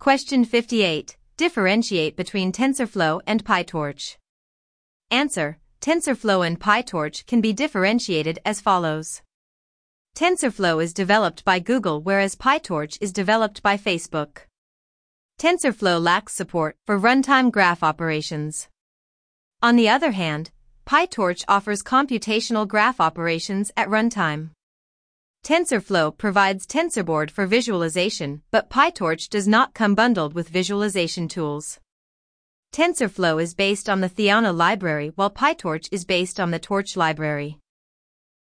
Question 58. Differentiate between TensorFlow and PyTorch. Answer. TensorFlow and PyTorch can be differentiated as follows. TensorFlow is developed by Google whereas PyTorch is developed by Facebook. TensorFlow lacks support for runtime graph operations. On the other hand, PyTorch offers computational graph operations at runtime. TensorFlow provides TensorBoard for visualization, but PyTorch does not come bundled with visualization tools. TensorFlow is based on the Theano library while PyTorch is based on the Torch library.